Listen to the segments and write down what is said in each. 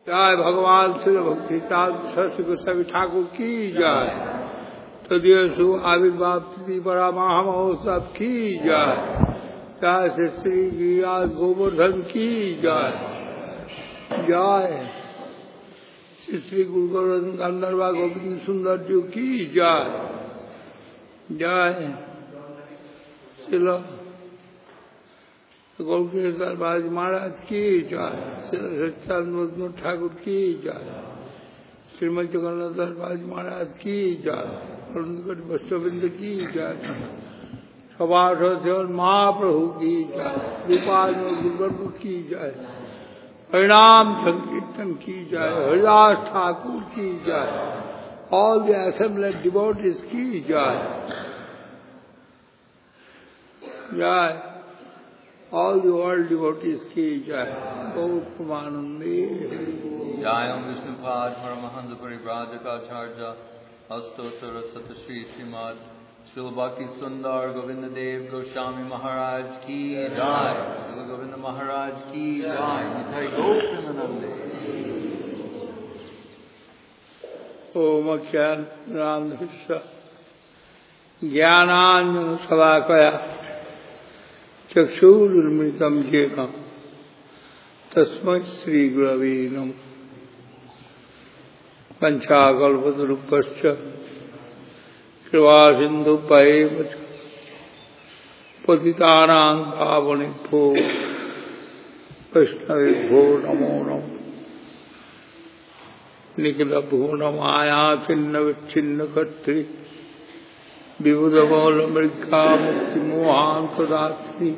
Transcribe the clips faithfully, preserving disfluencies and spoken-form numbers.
जय भगवान श्री भक्ति सरस्वती गोस्वामी ठाकुर की जय। तदीयसु आविर्भाव तिथि परामह महोत्सव की जय। जय श्री श्री गिरिराज गोवर्धन की जय। जय श्री श्री गुरु गोवर्धन गंधर्वा गोविंद सुंदर जी की जय। जय श्री गौरकिशोर बाजी महाराज की जय। श्री सच्चिदानंद ठाकुर की जय। श्रीमद जगन्नाथ दास बाजी महाराज की जय। वैष्णववृंद की जय। सभासद महाप्रभु की जय। गोपाल गुरुवर्ग की जय। हरिनाम संकीर्तन की जय। हरिदास ठाकुर की जय। ऑल द assembled devotees की जय। जय all the world devotees ki jai. Gaur Pramanande. Jayam Vishnupad Paramahansa Parivrajaka Astottara Satashri Srimad Srila Bhakti Sundar Govinda Dev Goswami Maharaj ki jai. Srila Govinda Maharaj ki jai. Nithai Gaur Pramanande. Om Akshyan Ramdhishya Jnananjana Savakaya चक्षुरुन्मिलितं येन तस्मै श्रीगुरवे नमः। वंशाकल्पतरुभ्यश्च कृपासिन्धुभ्यैव च पतितानां पावनेभ्यो वैष्णवेभ्यो नमो नमः। निखिलभुवनमाया छिन्नविच्छिन्नकर्त्री विबुधमौलमृगा मुक्तिमोहान्तदात्री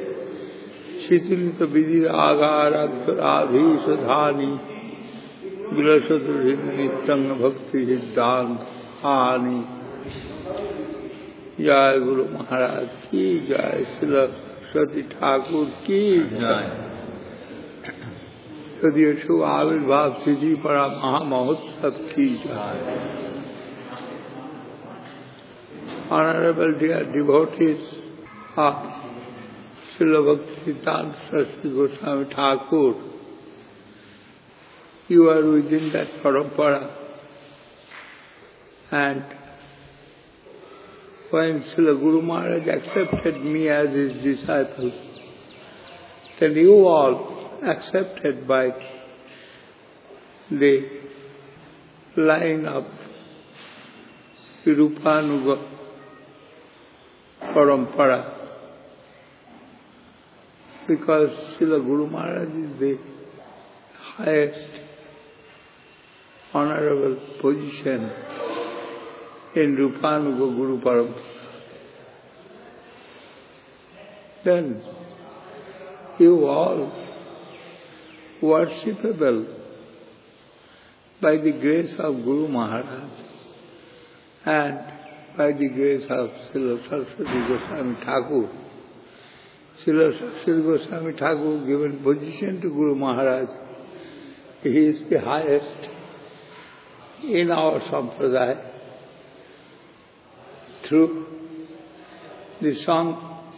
शिथिलितविधिरागाराधीशधानी विलसतु नित्यं भक्तिसिद्धान्तानि। जय गुरु महाराज की जय। श्री सरस्वती ठाकुर की जय। तदीयसु आविर्भाव तिथि परामह महोत्सव की जय। Honorable dear devotees of Srila Bhaktisiddhanta Saraswati Goswami Thakur, you are within that parampara, and when Srila Guru Maharaj accepted me as his disciple, then you all accepted by the line of Virupanuga Parampara, because Srila Guru Maharaj is the highest honorable position in Rupanuga Guru Parampara. Then you all worshipable by the grace of Guru Maharaj and by the grace of Srila Saraswati Goswami Thakur. Srila Saraswati Goswami Thakur given position to Guru Maharaj. He is the highest in our sampradaya. Through the song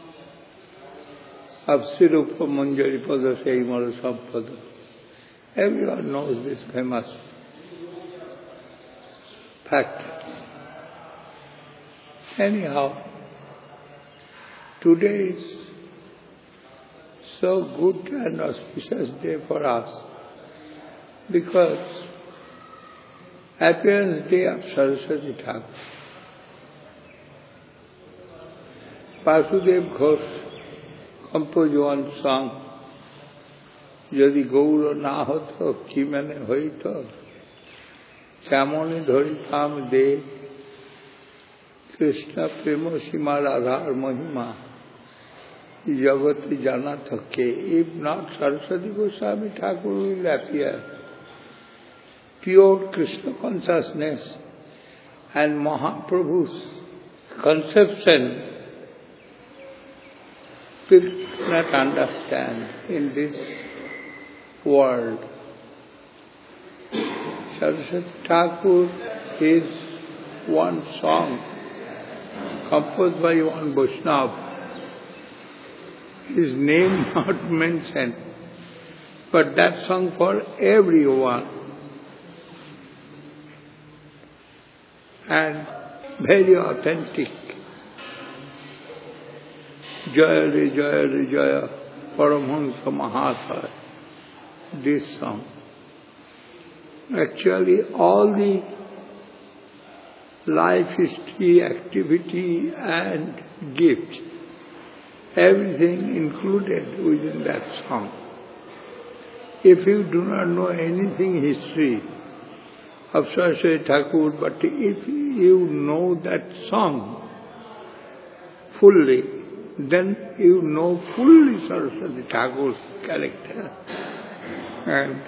of Sirupa Manjari Pada Seimala Sampada. Everyone knows this famous fact. Anyhow, today is so good and auspicious day for us because appearance day of Saraswati Thakur. Vasudev Ghosh composed one song, Yadi Gaura na hoto ki mane hoito chamoni dhoritam de Krishna prema sima radhar mahima jagati jana thakke. If not, Saraswati Goswami Thakur will appear. Pure Krishna consciousness and Mahaprabhu's conception people cannot understand in this world. Saraswati Thakur is one song composed by one Vaishnava. His name not mentioned, but that song for everyone. And very authentic. Jaya Re Jaya Re Jaya Paramahansa Mahasaya. This song. Actually all the life history, activity and gift, everything included within that song. If you do not know anything history of Saraswati Thakur, but if you know that song fully, then you know fully Saraswati Thakur's character and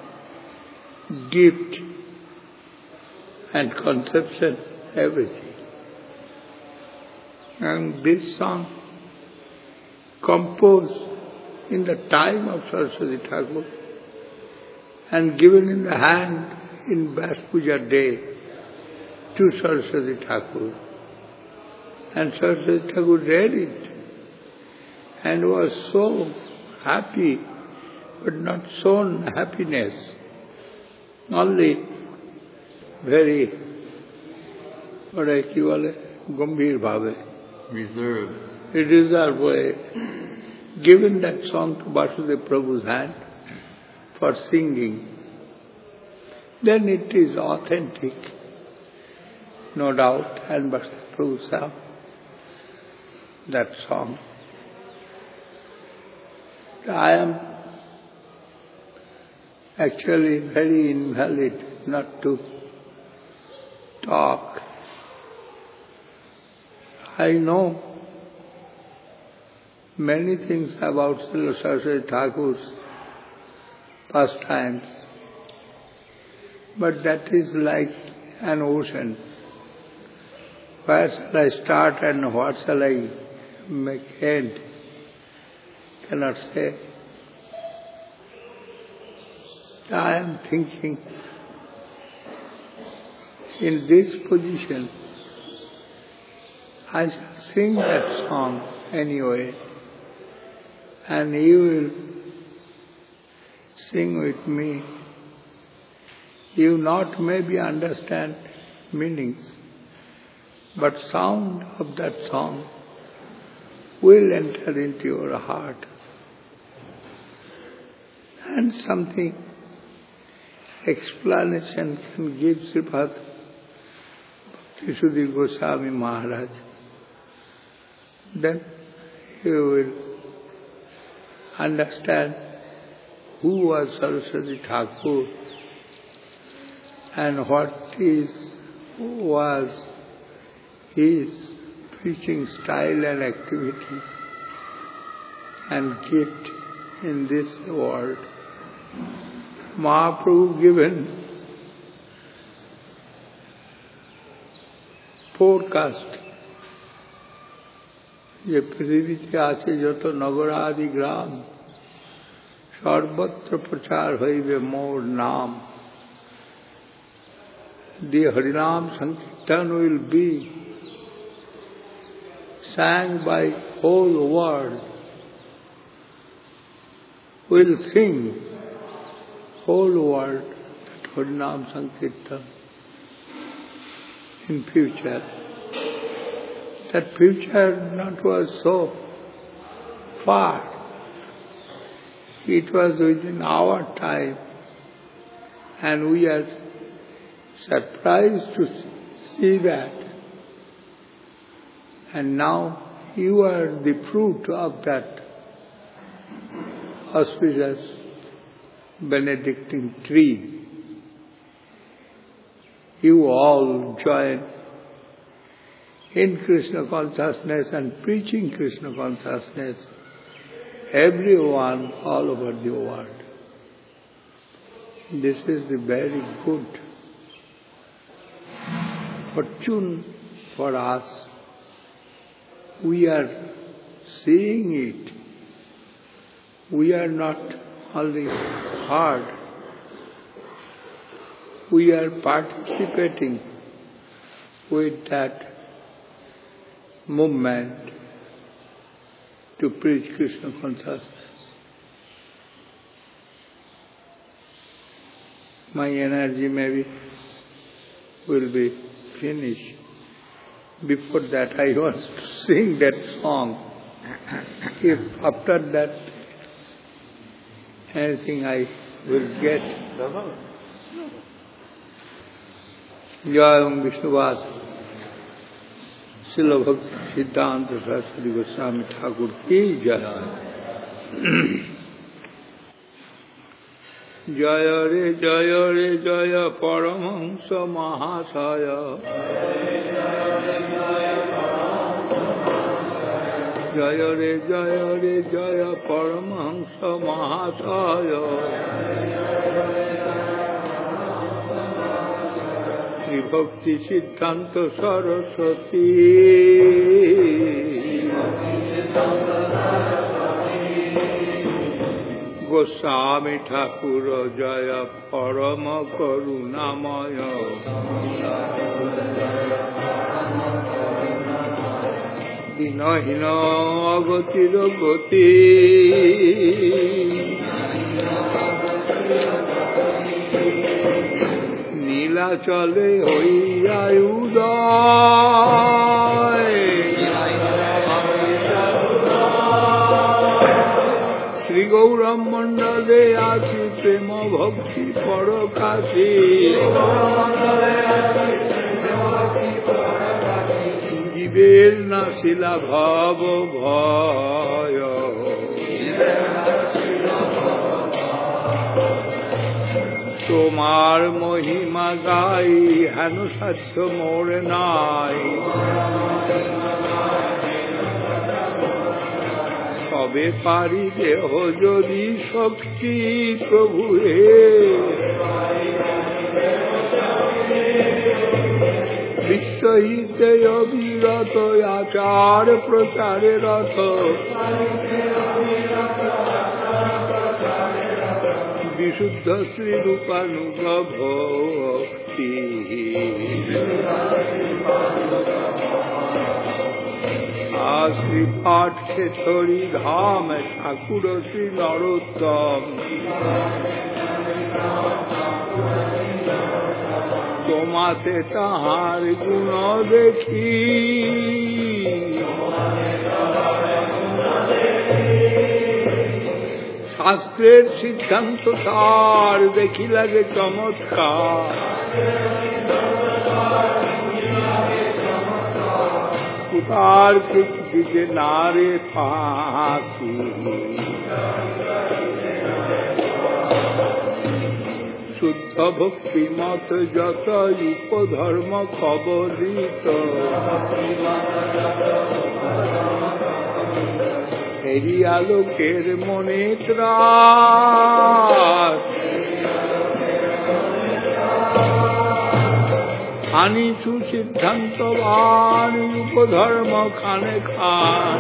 gift and conception, everything. And this song composed in the time of Saraswati Thakur and given in the hand in Vyas Puja day to Saraswati Thakur. And Saraswati Thakur read it and was so happy, but not shown happiness, only very, what I call it, Gambhir Bhave. Reserved. Reserved way. Given that song to Vasudeva Prabhu's hand for singing, then it is authentic, no doubt, and Vasudeva Prabhu sang that song. I am actually very invalid not to talk. I know many things about Srila Saraswati Thakur's pastimes, but that is like an ocean. Where shall I start and what shall I make end? Cannot say. I am thinking in this position, I shall sing that song anyway, and you will sing with me. You not maybe understand meanings, but sound of that song will enter into your heart. And something explanation can give Sripad Bhakti-Sudhir Goswami Maharaj. Then you will understand who was Saraswati Thakur and what is was his preaching style and activity and gift in this world. Mahaprabhu given forecast যে পৃথিবীতে আছে যত নগরাদি গ্রাম সর্বত্র প্রচার হইবে মোর নাম. The Harinam Sankirtan will be sang by whole world, will sing whole world that Harinam Sankirtan in future. That future not was so far. It was within our time, and we are surprised to see that. And now you are the fruit of that auspicious Benedictine tree. You all join in Krishna consciousness and preaching Krishna consciousness, everyone all over the world. This is the very good fortune for us. We are seeing it. We are not only heard, we are participating with that movement to preach Krishna consciousness. my energy maybe will be finished. Before that I want to sing that song. If after that anything I will get. Jai Om Vishnuvad Srila Bhakti Siddhanta Saraswati Goswami Thakur ki jai. Jaya re jaya re jaya Paramahamsa Mahasaya. Jaya re jaya re jaya Paramahamsa Mahasaya. Sri Bhakti Siddhanta Saraswati Goswami Thakur Jaya Parama Karunamaya. Dinahina Agatira Gati Nila Chale Hoiya Uday Shri Gauram Mandale Asi Prema Bhakti Parakasi Jiver Nasila Bhava Bhaya Tomar Mohima Gai Hanu Satya More Nai Tobe Pari Deho Jodi Shakti Prabhu He Vishwahite Abhirata Achar Prasare Ratha Vishuddha Sri Rupanuga Bhakti Asri Phat Khetori Dham Thakur Sri Narottam Tomate Tahar Guna Dekhi Shastrer Siddhanta Sar Dekhi Lage Chamatkar Utar Kike Nare Paki Shuddha Bhakti Mata Jata Yupa Dharma Khabarita Eri Aloker Monetrat Ani Chu Siddhanta Vani Yupa Dharma Khane Khan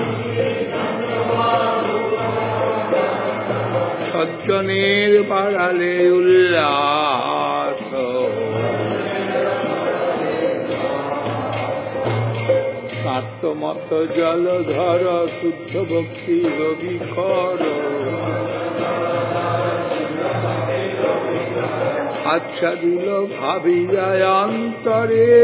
Sajjaner Parale Ullasa Sattamata Jaladhara Suddha Bhakti Ravikara Acha Dila Bhavi Jayantare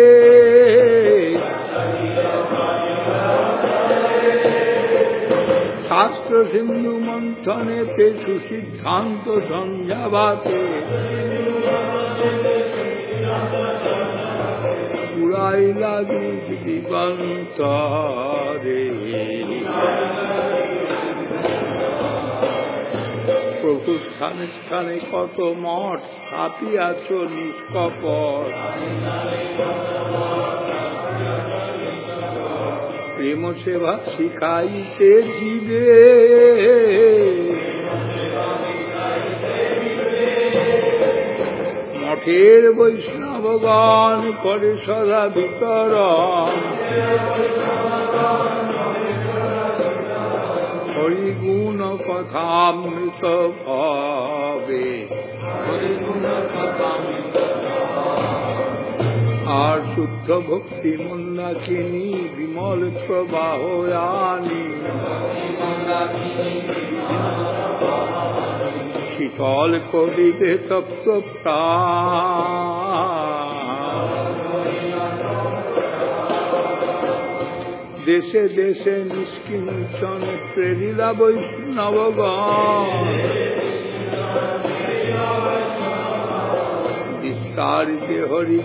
Shastra Sindhu Manthane Te Siddhanta Sanjavate Puraila Divantare Prabhu Sthane Sthane Koto Mot Apiacho Niskapor Premo Seva Shikaite Jive Mother Vaishnavagan Kore Sada Vitaram Hari Guna Kathamrita Bhave Ar Shuddha Bhakti Mundakini Vimal Prabhahoyani শীতল করিবে তপ্ত প্রাণ। দেশে দেশে নিষ্কিঞ্চন প্রেরিলা বৈষ্ণবগণ, বিস্তারিতে হরি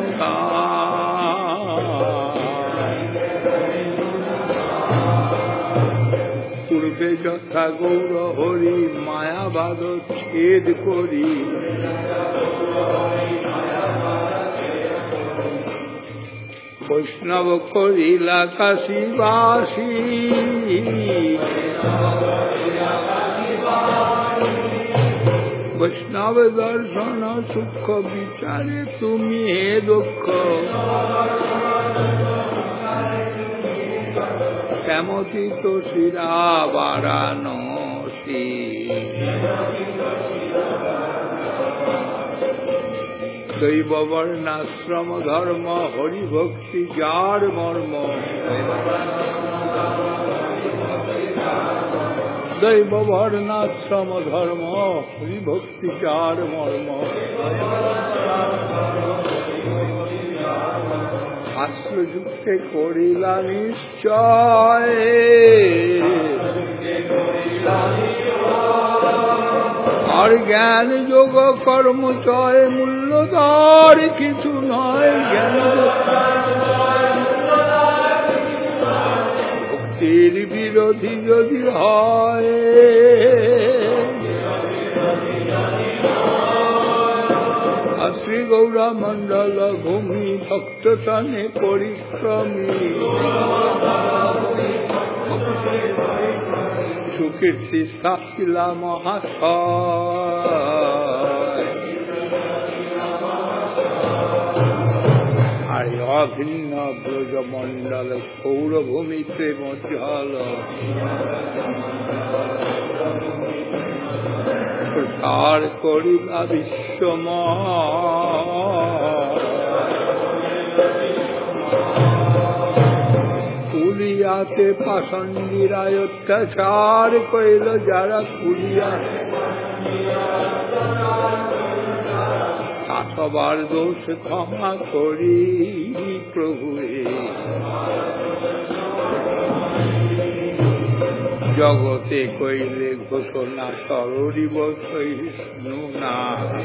গুণগান। পূর্বে যথা গৌর হরি মায়াবাদ ছেদ করি, বৈষ্ণব করিলা কাশীবাসী। বৈষ্ণব দর্শন সুখ বিচারে তুমি হে দুঃখ, শ্যামতি তো শিরা বারাণসী। দৈব বর্ণাশ্রম ধর্ম হরি ভক্তি যার মর্ম, দৈব বর্ণাশ্রম ধর্ম হরি ভক্তি যার মর্ম। শাস্ত্রযুক্তে করিলা নিশ্চয়, আর জ্ঞান যোগ কর্ম চয় মূল্যধর কিছু নয়। জ্ঞান ভক্তির বিরোধী যদি হয়, শ্রী গৌরা মণ্ডল ভূমি ভক্ত সনে পরিক্রমী, সুকীর্তি স্থাপিলা মহাশয়। আর অভিন্ন ব্রজমণ্ডল সৌরভূমিতে মজ্জল, প্রসার করিবা বিশ্বময়। কুলিয়াতে পাষণ্ডীরায় অত্যাচার কইল যারা, কুলিয়া সবার দোষ ক্ষমা করি প্রভুয়ে। জগতে কইলে ঘোষণা সরিব সহিষ্ণু না,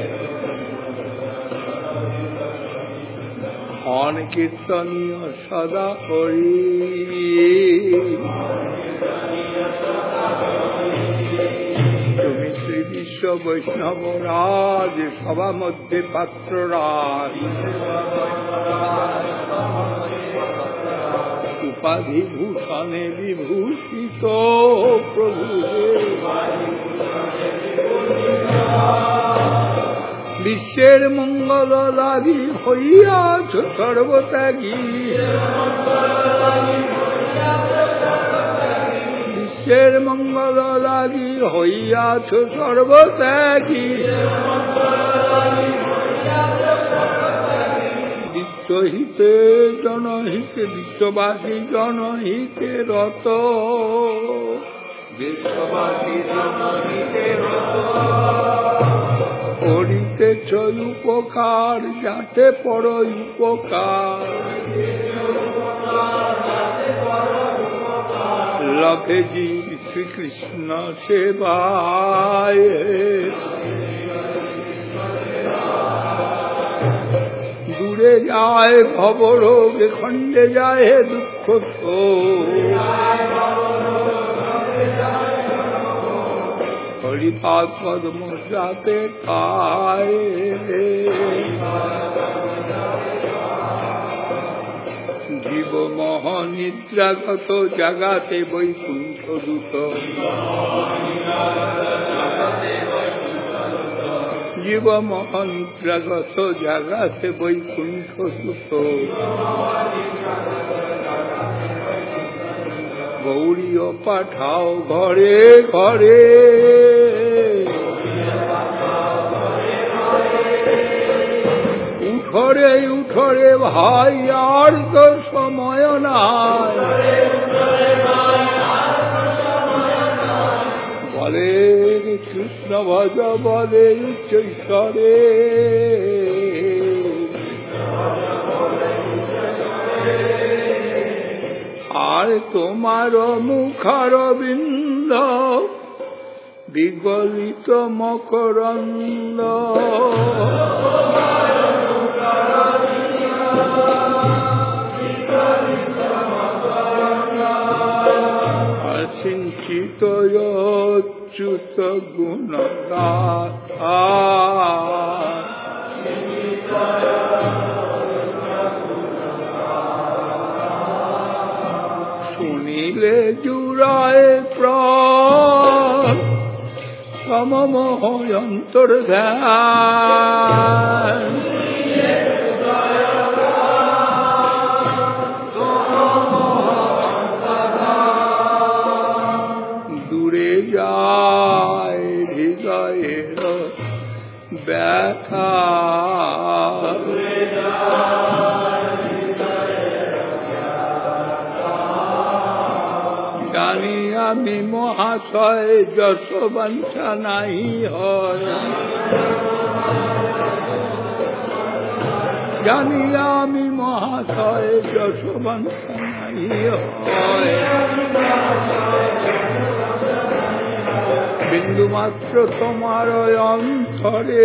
অন কীর্তনীয় সদা করি। তুমি শ্রী বিশ্ব বৈষ্ণব রাজ, সভা মধ্যে পাত্র রাজ। উপাধি ভূষণে বিভূষিত প্রভু, বিশ্বের মঙ্গল লাগি হইয়াছ সর্বত্যাগী। বিশ্বের মঙ্গল লাগি হইয়াছ সর্বত্যাগী। বিশ্বহিতে জনহিতে বিশ্ববাসী জনহিতে রত, বিশ্ববাসী জনহিতে রত। করিতেছ উপকার যাতে পর উপকার, লভে জীব শ্রীকৃষ্ণ সেবায়। দূরে যায় ভবরোগ, খণ্ডে যায় দুঃখ শোক। হরিপাদ পদ্ম যাতে পায়, জীব মহ নিদ্রাগত জাগাতে বৈকুণ্ঠ দূত। জীব মহ নিদ্রাগত জাগাতে বৈকুণ্ঠ দূত। গৌরীয় পাঠাও ঘরে ঘরে, উঠরে উঠরে ভাই আর তো সময় নাই। হরে কৃষ্ণ ভজ বলে উচ্চৈশ্বরে আর তোমার মুখার বিন্দ বিগলিত মকরন্দ আর সিঞ্চিত অচ্যুত গুণগাথা শুনিলে জুড়ায় প্রাণ সমমোহ অন্তর ধ্যান দূরে যায় হৃদয়ের ব্যথা জানি আমি মহাশয় যশোবংশা নাই হয় জানি আমি মহাশয় যশোবংশা নাই হয় বিন্দু মাত্র তোমার অন্তরে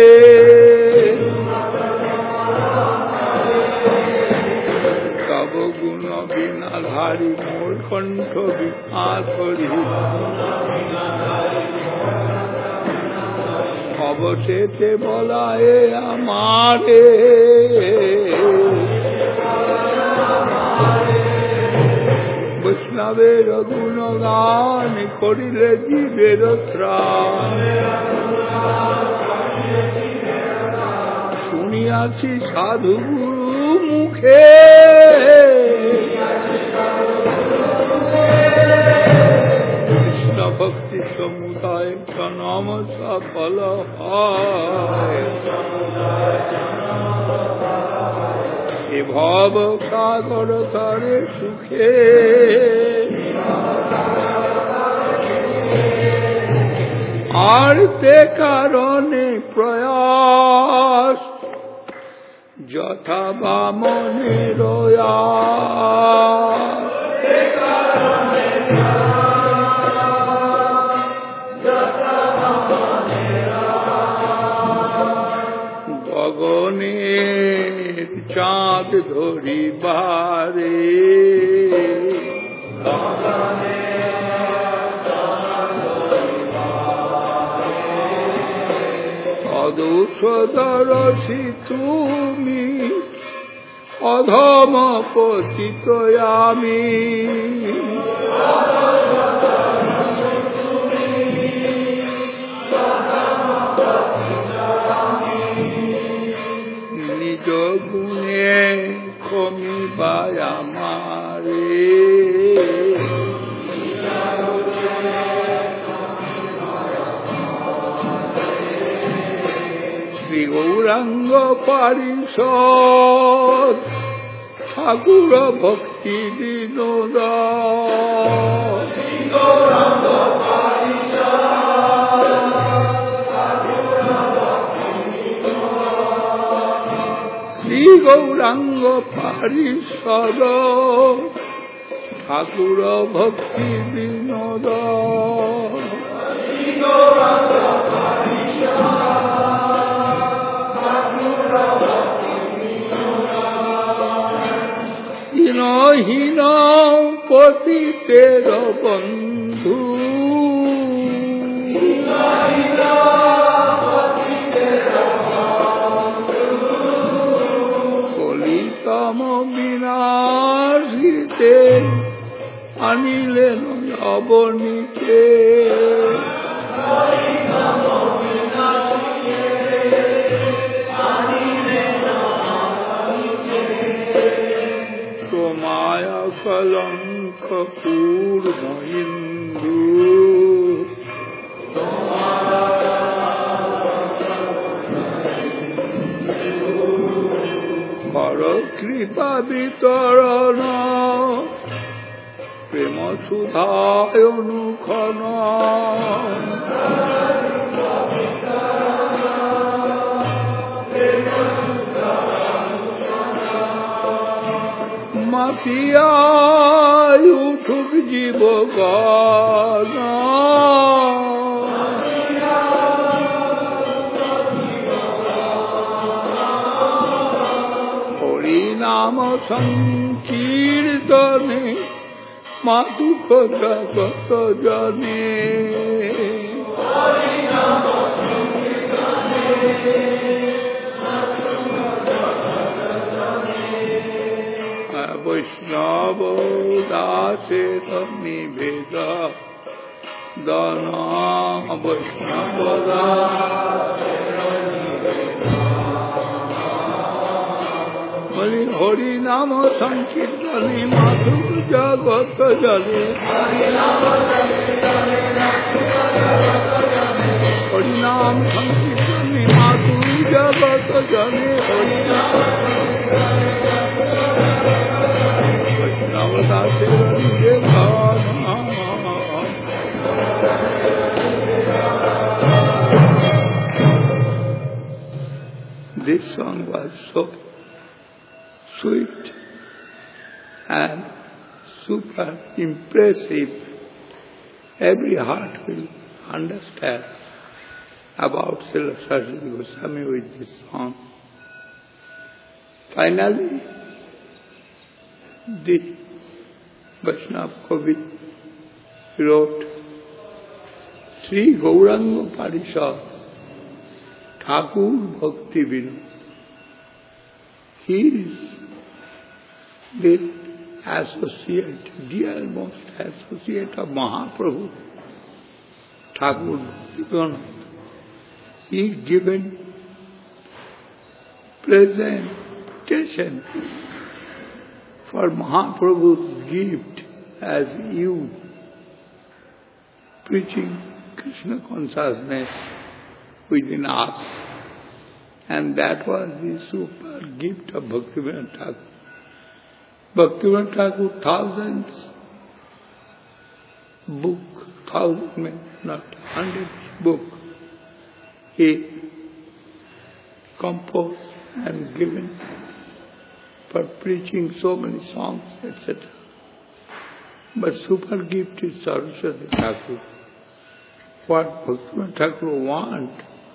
তব গুণ বিনাধারী মোর কণ্ঠ বিহাসরি অবশেষে বলায় আমারে বৈষ্ণবের গুণগান করিলে জীবের ত্রাণ শুনিয়াছি সাধু গুরু মুখে কৃষ্ণ ভক্তি সমুদায় জনম সফল হয় এ ভব সাগর তরে সুখে আর তে কারণে প্রয়াস যথা বামনের গগনের চাঁদ ধরিবারে অদৌষধরসি তুমি অধম পতিত আমি নিজ গুণে কমিবায় আমারে শ্রী গৌরাঙ্গ পারিষদ ঠাকুর ভক্তি বিনোদ শ্রী গৌরাঙ্গ পারিষদ ঠাকুর ভক্তি বিনোদ হীন পতিতের বন্ধু কলিতম বিনাশিতে আনিলেন অবনীতে মায়া কলঙ্ক পূর্ণ হিন্দু কর কৃপা বিতরণ প্রেম সুধায় অনুখন মাতিয়ায় উঠুক জীবগণ হরিনাম সংকীর্তনে মাতু কথা কত জনে বৈষ্ণব দাসে নিবেদ দন বৈষ্ণব হরি নাম সংকীর্তনে মাধু জগত জলে হরি নাম সংকীর্তনে মাধু জগত জলে Hari This song was so sweet and super impressive. Every heart will understand about Srila Saraswati Goswami with this song. Finally, the Vaishnava Kavi wrote Sri Gauranga Parishad Thakur Bhakti Vinod. He is the associate, dearmost associate of Mahaprabhu, Thakur Bhakti Vinod. He is given presentation for Mahaprabhu's gift as you preaching Krishna consciousness within us. And that was the super gift of Bhaktivinoda Thakur. Bhaktivinoda Thakur, thousands book, thousand, not hundreds book, he composed and given for preaching so many songs, et cetera. But super gift is Saraswati Thakur. What Bhaktivinoda Thakur want,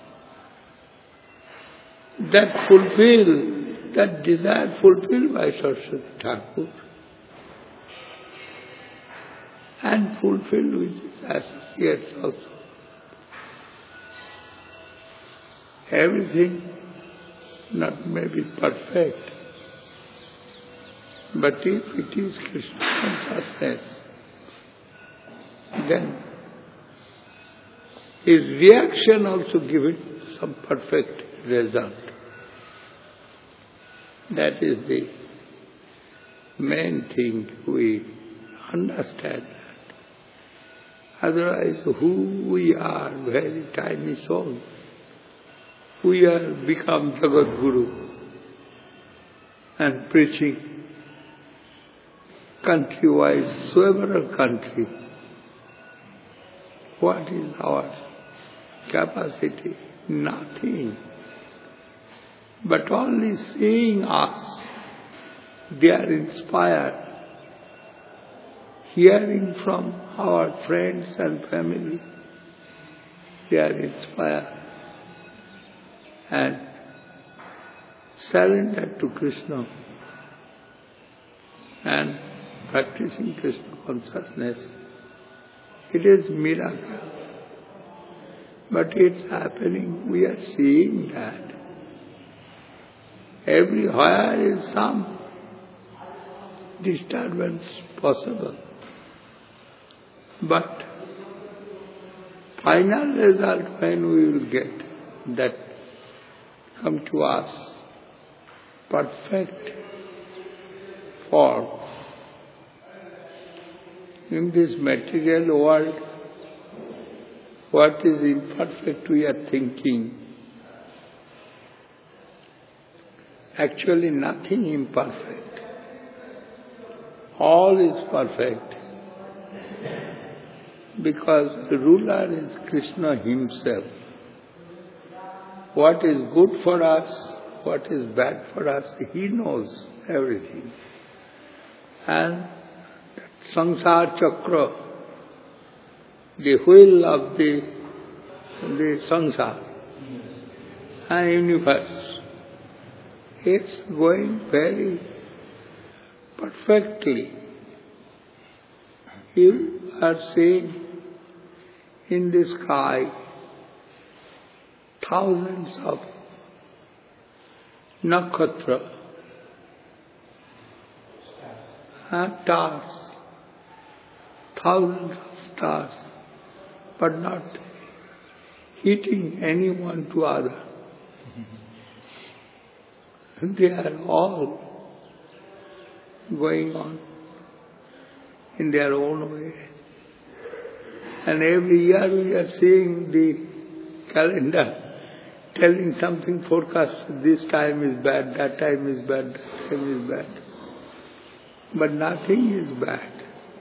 that fulfill, that desire fulfilled by Saraswati Thakur and fulfilled with his associates also. Everything not maybe perfect, but if it is Krishna consciousness, then his reaction also gives some perfect result. That is the main thing we understand. Otherwise, who we are, very tiny soul, we are become Jagat Guru and preaching country-wise, several country. What is our capacity? Nothing. But only seeing us, they are inspired. Hearing from our friends and family, they are inspired and surrendered to Krishna and practicing Krishna consciousness. It is miracle. But it's happening, we are seeing that. Everywhere is some disturbance possible. But final result when we will get that come to us perfect form. In this material world, what is imperfect we are thinking. Actually nothing imperfect. All is perfect. Because the ruler is Krishna himself. What is good for us, what is bad for us, he knows everything. And that samsara chakra, the wheel of the, the samsara and universe, it's going very perfectly. You are seeing in the sky thousands of nakshatra and stars, thousands of stars, but not hitting anyone to other. They are all going on in their own way. And every year we are seeing the calendar telling something forecast, this time is bad, that time is bad, that time is bad. But nothing is bad.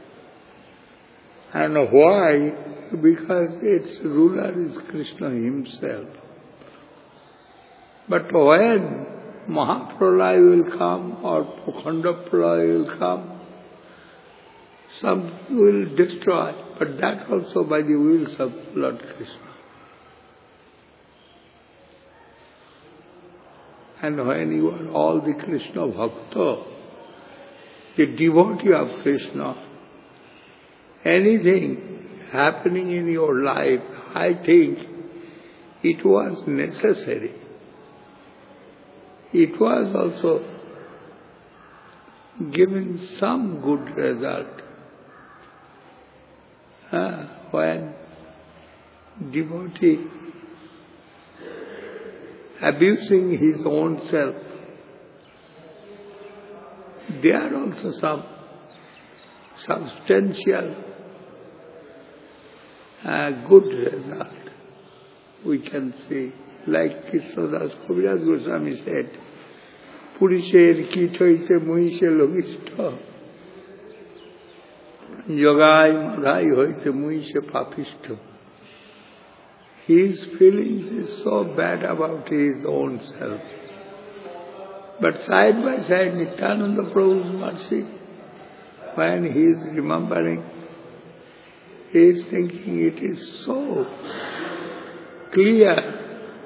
And why? Because its ruler is Krishna himself. But when Mahapralaya will come or Prakhanda Pralaya will come, some will destroy, but that also by the wills of Lord Krishna. And when you are all the Krishna Bhakta, the devotee of Krishna, anything happening in your life, I think it was necessary. It was also giving some good result. Uh, when devotee abusing his own self, there are also some substantial uh, good result we can see. Like Krishnadas Kaviraj Goswami said, Purisher Kitoite Muhishe Logishta Yogai Madhai Hoite Muhishe Papishta. His feelings is so bad about his own self. But side by side, Nityananda Prabhu's mercy, when he is remembering, he is thinking it is so clear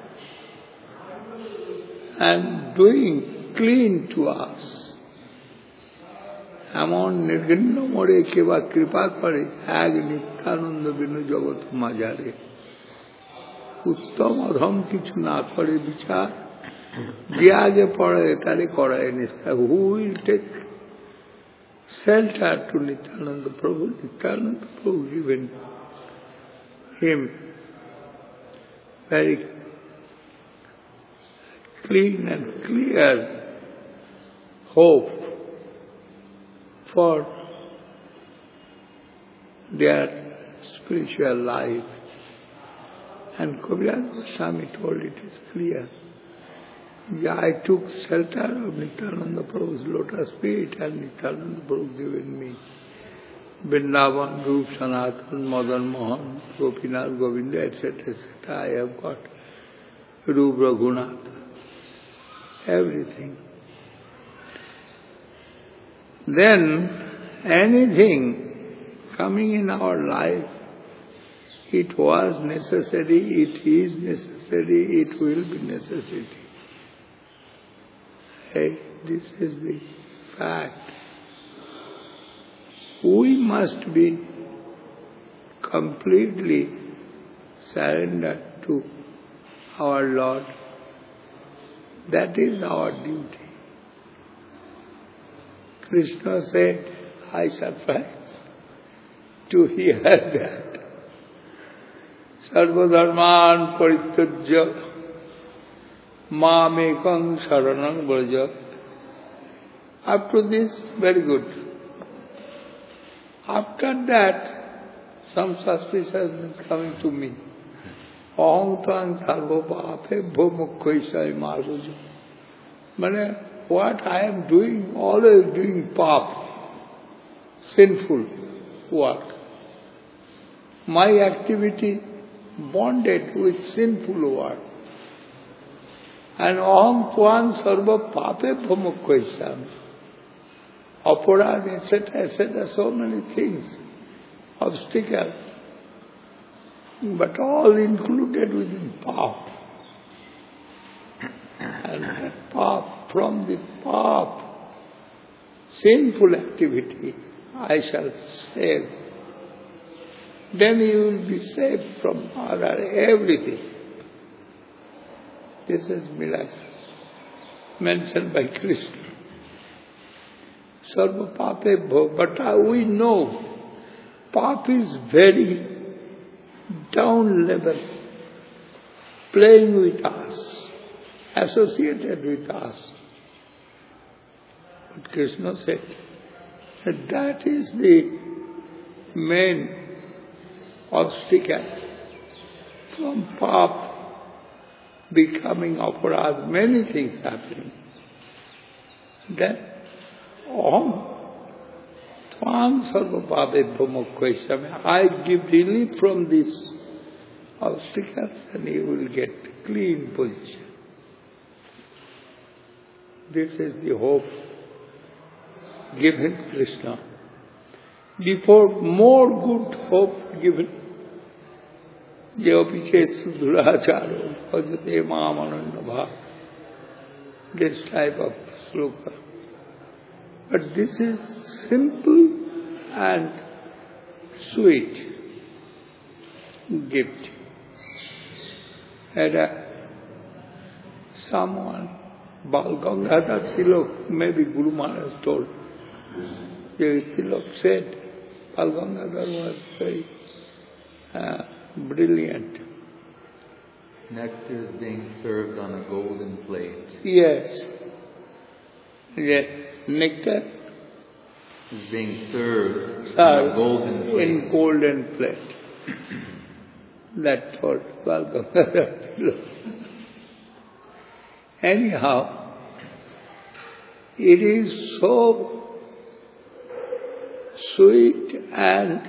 and doing clean to us. এমন নির্ঘৃণ্য মোরে কেবা কৃপা করে এক নিত্যানন্দ বিনু জগৎ মাঝারে উত্তম অধম কিছু না করে বিচার যে আগে পড়ে তারে করায় নিষ্ঠা who will take shelter to Nityananda Prabhu? Nityananda Prabhu given him very clean and clear hope for their spiritual life. And Kaviraj Goswami told it is clear. Yeah, I took shelter of Nityananda Prabhu's lotus feet and Nityananda Prabhu given me Vrindavan, Rup, Sanatan, Madan Mohan, Gopinath, Govinda, et cetera, et cetera. I have got Rup, Raghunath, everything. Then anything coming in our life, it was necessary, it is necessary, it will be necessary. Hey, this is the fact. We must be completely surrendered to our Lord. That is our duty. Krishna said, I surprise to hear that. Sarvadharman parityajya mamekam saranam vraja. Up to this, very good. After that, some suspicion is coming to me. Aham tan sarva pape bho mukhyaisai maruja. Mane, what I am doing, always doing pap, sinful work. my activity bonded with sinful work. And aham tvam sarva pape bhamukhaisam. Aparad, et cetera, et cetera, so many things, obstacles, but all included within path. And that path, from the path, sinful activity, I shall save. Then you will be saved from other everything. This is miracle mentioned by Krishna. Sarva pape bho. But uh, we know pap is very down level, playing with us, associated with us. But Krishna said that that is the main obstacle from pap becoming aparad, many things happening. Then, aham tvam sarva papebhyo mokkhaisami, I give relief from these obstacles and you will get clean position. This is the hope given Krishna. Before, more good hope given. Yeopichet suduracharo bhajate mam anandabha. This type of sloka. But this is simple and sweet gift. And uh, someone, Bal Gangadhar Tilak, maybe Guru Maharaj told, Tilak said, Bal Gangadhar was very uh, brilliant. Nectar is being served on a golden plate. Yes. Yes. Nectar is being served served on a golden plate. In golden plate. That's what Bal Gangadhar Tilak. Anyhow, it is so sweet and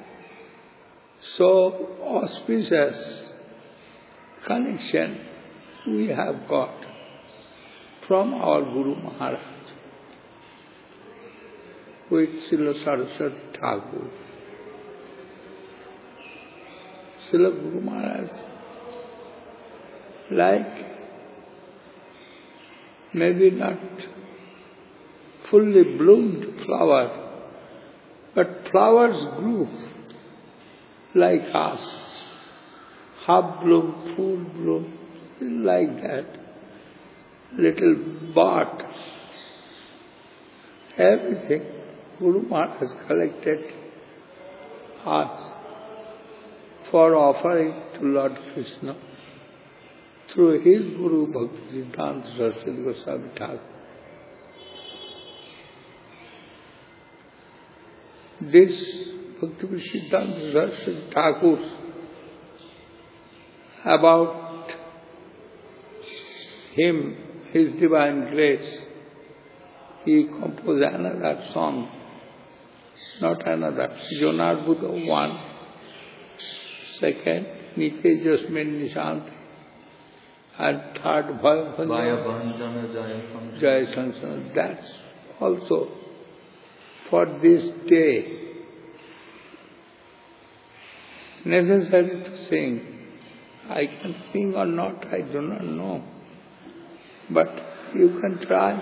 so auspicious connection we have got from our Guru Maharaj with Srila Saraswati Thakur. Srila Guru Maharaj, like maybe not fully bloomed flower, but flowers grew like us, half bloom, full bloom, like that, little bud, everything. Guru Maharaj has collected us for offering to Lord Krishna through his Guru Bhaktisiddhanta Saraswati Goswami Thakur. This Bhaktisiddhanta Saraswati Thakur, about him, his divine grace, he composed another song, not another, Jonarbhuta one, second, Nitya Jasmin Nishanti, and third, Bhaya Bhanjana Jaya Sansana. That's also for this day necessary to sing. I can sing or not, I do not know. But you can try.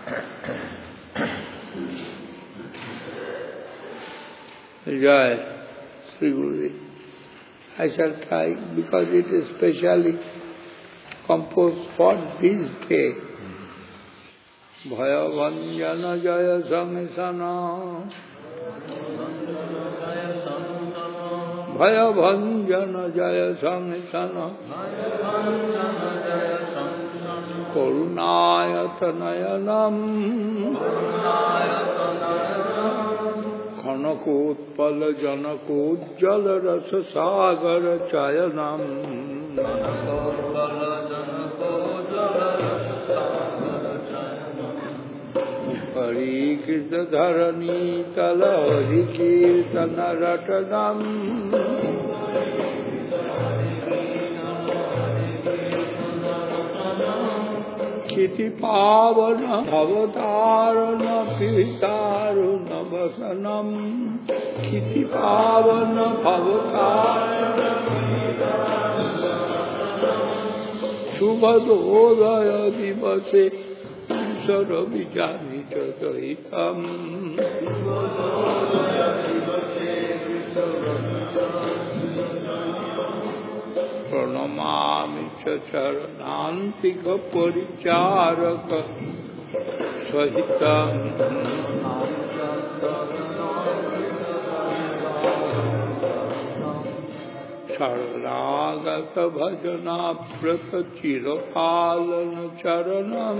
Jai Sri Gurudev. I shall try because it is specially composed for this day. Bhaya Bhanjana Jaya Samisana. Bhaya Bhanjana Jaya Samisana. Karunayatanayanam. Khanakotpala Janakojjala Rasa Sagara Chayanam. Hari Krishna धरणी तल हरि कीर्तन रटनम किति पावन भवतारण पीतारुण वसनम किति पावन भवतारण शुभदोदय दिवसे सर्वविजानित दयितम प्रणमामि च चरणान्तिक परिचारक सहितम शरणागत भजना व्रत चिरपालन चरणम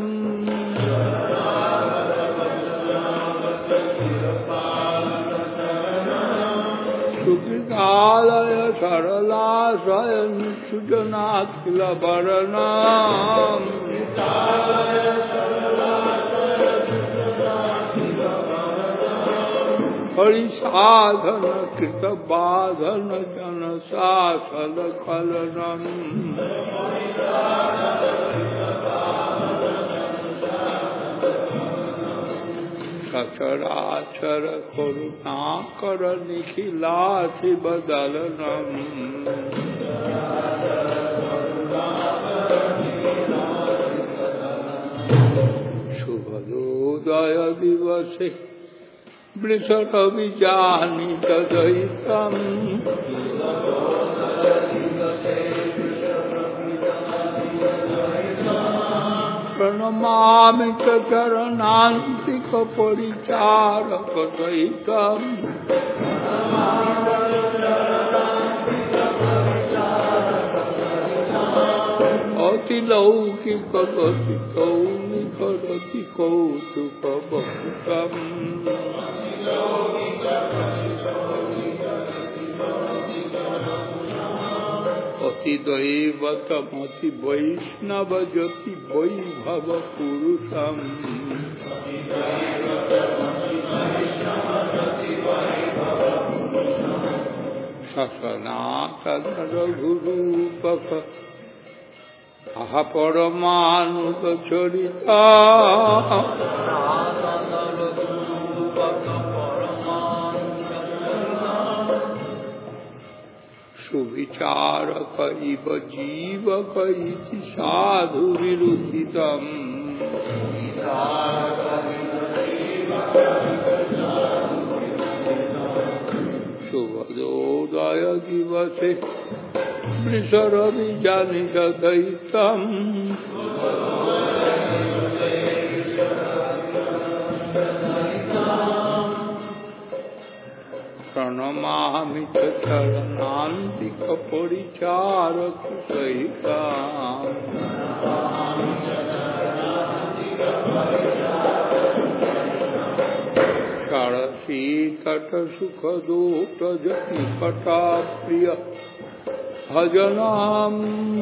सुकृतालय सरलाशयन सुजनाखिल वरणम हरिसाधन कृत बाधन जन शासल खलनम सचराचर करुणाकर निखिलासि बदलनम शुभोदय दिवसे वृषभ विजानित दयितम प्रणमामि च चरणान्तिक परिचारक दयितम अतिलौकिक गतितौ निखरति कौतुक बहुतम अति दैवतमति वैष्णव ज्योति वैभव पुरुषम सनातन रघुरूपक अह परमानुग चरिता सुविचारक इव जीवक इति साधु विरुचितम शुभोदय दिवसे वृषरविजानित दयितम प्रणमामि च चरणान्तिक परिचारक सहितम षडशी तट सुख दोट निकटा प्रिय भजनम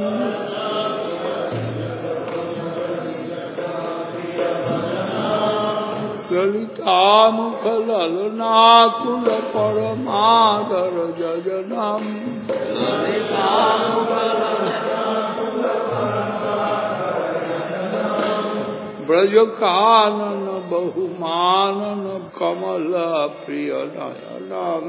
ललितामुख ललनाकुल परमादर जजनम ब्रज कानन बहुमानन कमल प्रिय नयनम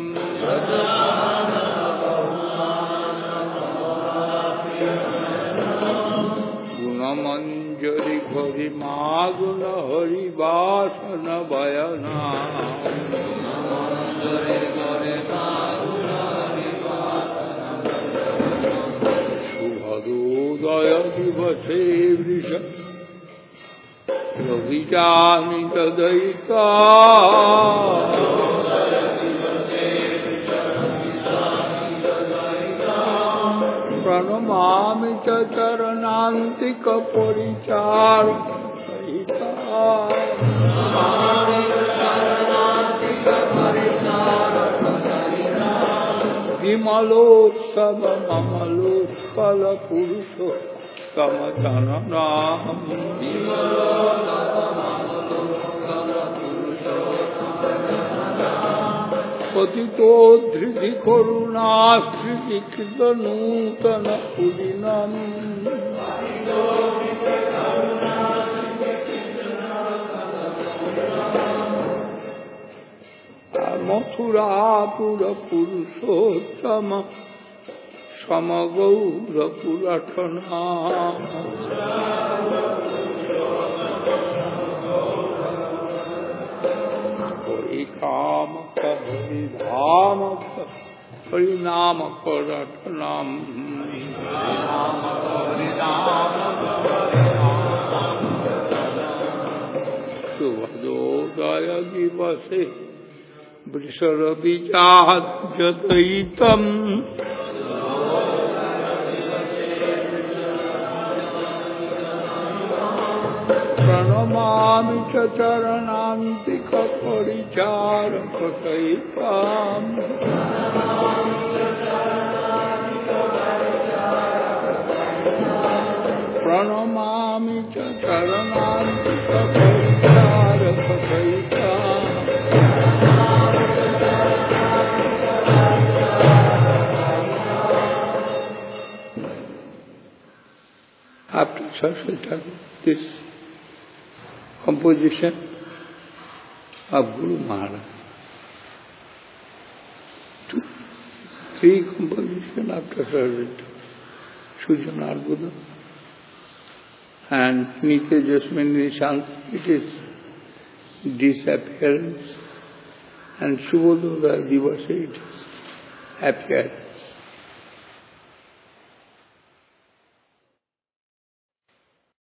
गुणमंजरी घरि मागुन हरिवासन बयना शुभोदय दिवसे वृष रविजानित दयिता प्रणमामि च चरणान्तिक परिचार सहिता विमलोत्सव ममलोत्पल पुरुषो तम जननाम पतितो धृति करुणा स्मृति कृत नूतन पुलिनम मथुरापुर पुरुषोत्तम समगौर पुरठना काम हरिधाम हरिनाम करटनम शुभदोदय दिवसे वृषरविजातम प्रणमामि च चरणान्तिक परिचारक सहिताम् प्रणमामि च चरणान्तिक Paricharak सहिताम् After Saraswati, this composition of Guru Maharaj. Two, three composition after Saraswati. Sujanar Buddha and Nitya Jasmini Shant, it is disappearance, and Subodhoda Divasa, it is appearance.